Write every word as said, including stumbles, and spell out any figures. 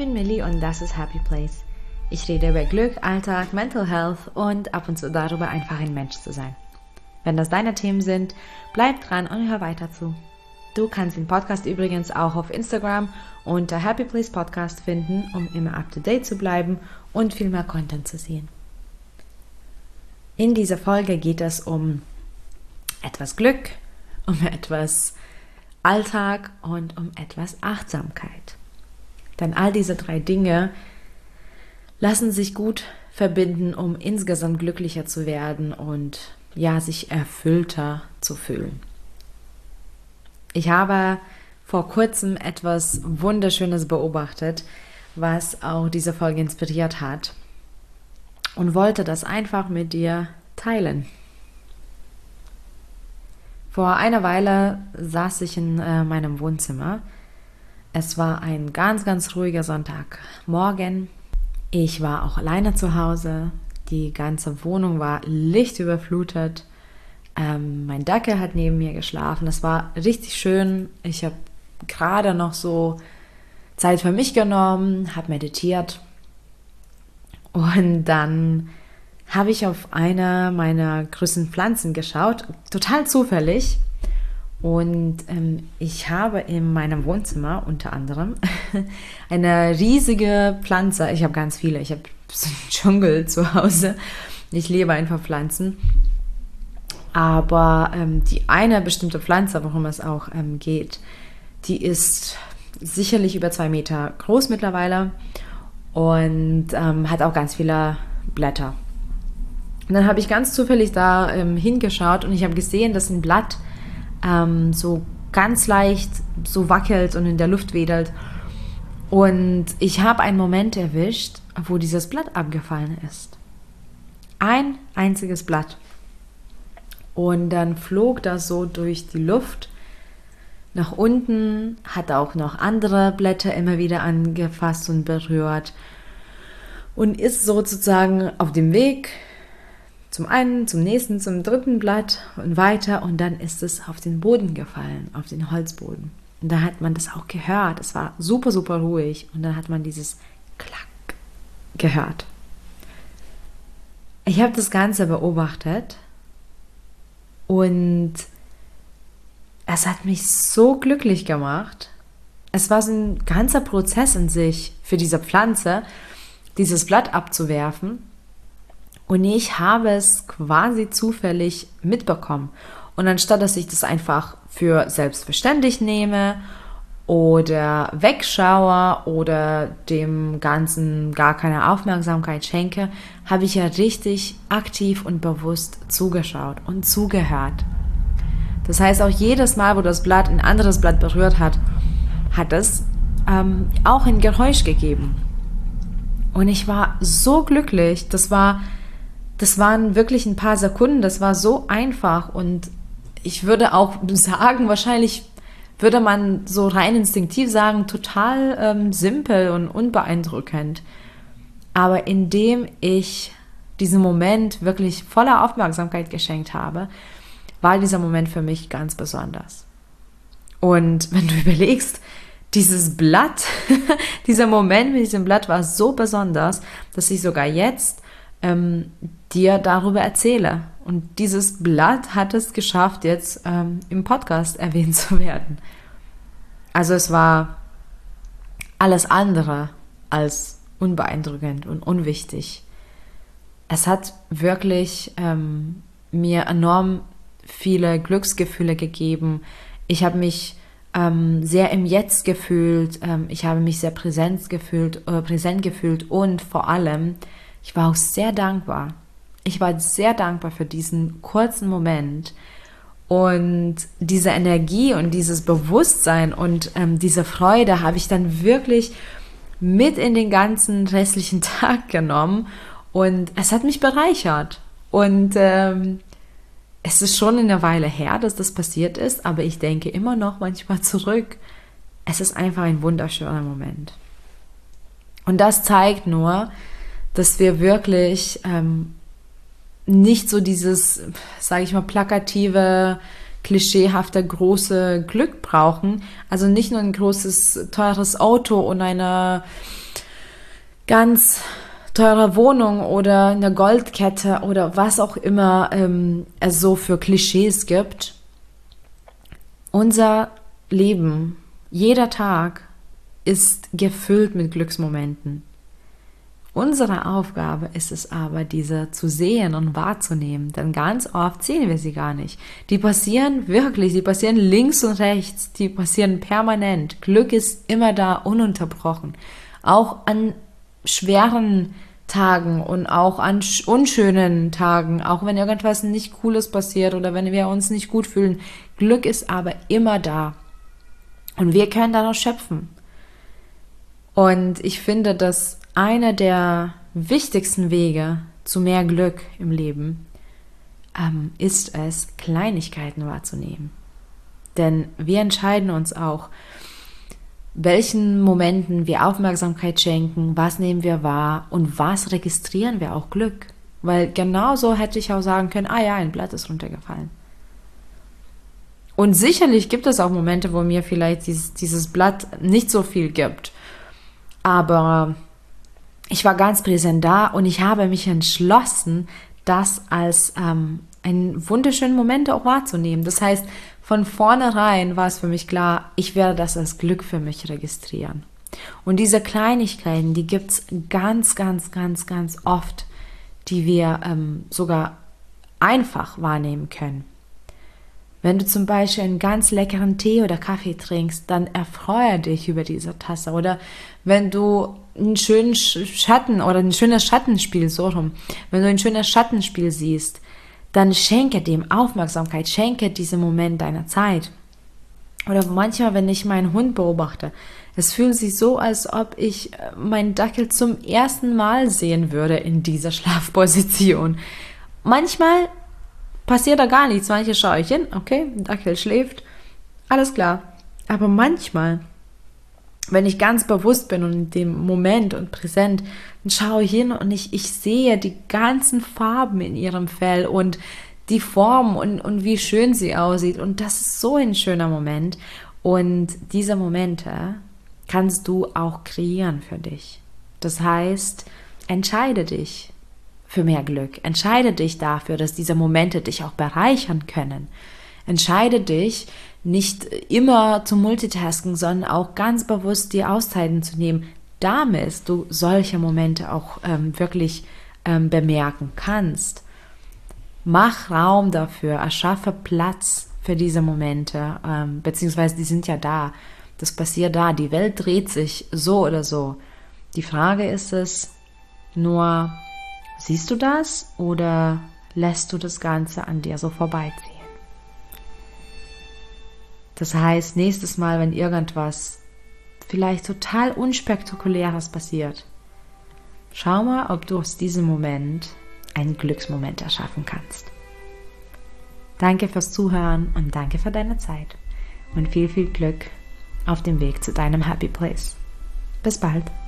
bin Millie und das ist Happy Place. Ich rede über Glück, Alltag, Mental Health und ab und zu darüber, einfach ein Mensch zu sein. Wenn das deine Themen sind, bleib dran und hör weiter zu. Du kannst den Podcast übrigens auch auf Instagram unter Happy Place Podcast finden, um immer up to date zu bleiben und viel mehr Content zu sehen. In dieser Folge geht es um etwas Glück, um etwas Alltag und um etwas Achtsamkeit. Denn all diese drei Dinge lassen sich gut verbinden, um insgesamt glücklicher zu werden und ja, sich erfüllter zu fühlen. Ich habe vor kurzem etwas Wunderschönes beobachtet, was auch diese Folge inspiriert hat und wollte das einfach mit dir teilen. Vor einer Weile saß ich in äh, meinem Wohnzimmer. Es war ein ganz, ganz ruhiger Sonntagmorgen. Ich war auch alleine zu Hause. Die ganze Wohnung war lichtüberflutet. Ähm, mein Dackel hat neben mir geschlafen. Es war richtig schön. Ich habe gerade noch so Zeit für mich genommen, habe meditiert. Und dann habe ich auf eine meiner größten Pflanzen geschaut, total zufällig. Und ähm, ich habe in meinem Wohnzimmer unter anderem eine riesige Pflanze. Ich habe ganz viele. Ich habe so einen Dschungel zu Hause. Ich liebe einfach Pflanzen. Aber ähm, die eine bestimmte Pflanze, worum es auch ähm, geht, die ist sicherlich über zwei Meter groß mittlerweile und ähm, hat auch ganz viele Blätter. Und dann habe ich ganz zufällig da ähm, hingeschaut und ich habe gesehen, dass ein Blatt ähm, so ganz leicht so wackelt und in der Luft wedelt. Und ich habe einen Moment erwischt, wo dieses Blatt abgefallen ist. Ein einziges Blatt. Und dann flog das so durch die Luft nach unten, hat auch noch andere Blätter immer wieder angefasst und berührt und ist sozusagen auf dem Weg zum einen, zum nächsten, zum dritten Blatt und weiter und dann ist es auf den Boden gefallen, auf den Holzboden. Und da hat man das auch gehört, es war super, super ruhig und dann hat man dieses Klack gehört. Ich habe das Ganze beobachtet und es hat mich so glücklich gemacht. Es war so ein ganzer Prozess in sich für diese Pflanze, dieses Blatt abzuwerfen. Und ich habe es quasi zufällig mitbekommen. Und anstatt, dass ich das einfach für selbstverständlich nehme oder wegschaue oder dem Ganzen gar keine Aufmerksamkeit schenke, habe ich ja richtig aktiv und bewusst zugeschaut und zugehört. Das heißt, auch jedes Mal, wo das Blatt ein anderes Blatt berührt hat, hat es ähm, auch ein Geräusch gegeben. Und ich war so glücklich. Das war, das waren wirklich ein paar Sekunden. Das war so einfach. Und ich würde auch sagen, wahrscheinlich würde man so rein instinktiv sagen, total ähm, simpel und unbeeindruckend. Aber indem ich diesen Moment wirklich voller Aufmerksamkeit geschenkt habe, war dieser Moment für mich ganz besonders. Und wenn du überlegst, dieses Blatt, dieser Moment mit diesem Blatt war so besonders, dass ich sogar jetzt ähm, dir darüber erzähle. Und dieses Blatt hat es geschafft, jetzt ähm, im Podcast erwähnt zu werden. Also es war alles andere als unbeeindruckend und unwichtig. Es hat wirklich ähm, mir enorm viele Glücksgefühle gegeben. Ich habe mich ähm, sehr im Jetzt gefühlt. Ähm, ich habe mich sehr präsent gefühlt, äh, präsent gefühlt und vor allem, ich war auch sehr dankbar. Ich war sehr dankbar für diesen kurzen Moment und diese Energie und dieses Bewusstsein und ähm, diese Freude habe ich dann wirklich mit in den ganzen restlichen Tag genommen und es hat mich bereichert. Und ähm, es ist schon eine Weile her, dass das passiert ist, aber ich denke immer noch manchmal zurück. Es ist einfach ein wunderschöner Moment. Und das zeigt nur, dass wir wirklich ähm, nicht so dieses, sage ich mal, plakative, klischeehafte, große Glück brauchen. Also nicht nur ein großes, teures Auto und eine ganz teurer Wohnung oder eine Goldkette oder was auch immer ähm, es so für Klischees gibt. Unser Leben, jeder Tag ist gefüllt mit Glücksmomenten. Unsere Aufgabe ist es aber, diese zu sehen und wahrzunehmen, denn ganz oft sehen wir sie gar nicht. Die passieren wirklich, die passieren links und rechts, die passieren permanent. Glück ist immer da, ununterbrochen. Auch an schweren Tagen und auch an unschönen Tagen, auch wenn irgendwas nicht Cooles passiert oder wenn wir uns nicht gut fühlen. Glück ist aber immer da und wir können daraus schöpfen. Und ich finde, dass einer der wichtigsten Wege zu mehr Glück im Leben ähm, ist es, Kleinigkeiten wahrzunehmen. Denn wir entscheiden uns auch, welchen Momenten wir Aufmerksamkeit schenken, was nehmen wir wahr und was registrieren wir auch Glück. Weil genauso hätte ich auch sagen können, ah ja, ein Blatt ist runtergefallen. Und sicherlich gibt es auch Momente, wo mir vielleicht dieses, dieses Blatt nicht so viel gibt. Aber ich war ganz präsent da und ich habe mich entschlossen, das als ähm, einen wunderschönen Moment auch wahrzunehmen. Das heißt, von vornherein war es für mich klar, ich werde das als Glück für mich registrieren. Und diese Kleinigkeiten, die gibt es ganz, ganz, ganz, ganz oft, die wir ähm, sogar einfach wahrnehmen können. Wenn du zum Beispiel einen ganz leckeren Tee oder Kaffee trinkst, dann erfreue dich über diese Tasse. Oder wenn du einen schönen Schatten oder ein schönes Schattenspiel, so rum, wenn du ein schönes Schattenspiel siehst, dann schenke dem Aufmerksamkeit, schenke diesem Moment deiner Zeit. Oder manchmal, wenn ich meinen Hund beobachte, es fühlt sich so, als ob ich meinen Dackel zum ersten Mal sehen würde in dieser Schlafposition. Manchmal passiert da gar nichts. Manche schaue ich hin, okay, der Dackel schläft, alles klar. Aber manchmal, wenn ich ganz bewusst bin und in dem Moment und präsent, dann schaue ich hin und ich, ich sehe die ganzen Farben in ihrem Fell und die Form und, und wie schön sie aussieht. Und das ist so ein schöner Moment. Und diese Momente kannst du auch kreieren für dich. Das heißt, entscheide dich für mehr Glück. Entscheide dich dafür, dass diese Momente dich auch bereichern können. Entscheide dich, nicht immer zu multitasken, sondern auch ganz bewusst dir Auszeiten zu nehmen, damit du solche Momente auch ähm, wirklich ähm, bemerken kannst. Mach Raum dafür, erschaffe Platz für diese Momente, ähm, beziehungsweise die sind ja da. Das passiert da, die Welt dreht sich so oder so. Die Frage ist es nur, siehst du das oder lässt du das Ganze an dir so vorbeiziehen? Das heißt, nächstes Mal, wenn irgendwas vielleicht total Unspektakuläres passiert, schau mal, ob du aus diesem Moment einen Glücksmoment erschaffen kannst. Danke fürs Zuhören und danke für deine Zeit und viel, viel Glück auf dem Weg zu deinem Happy Place. Bis bald.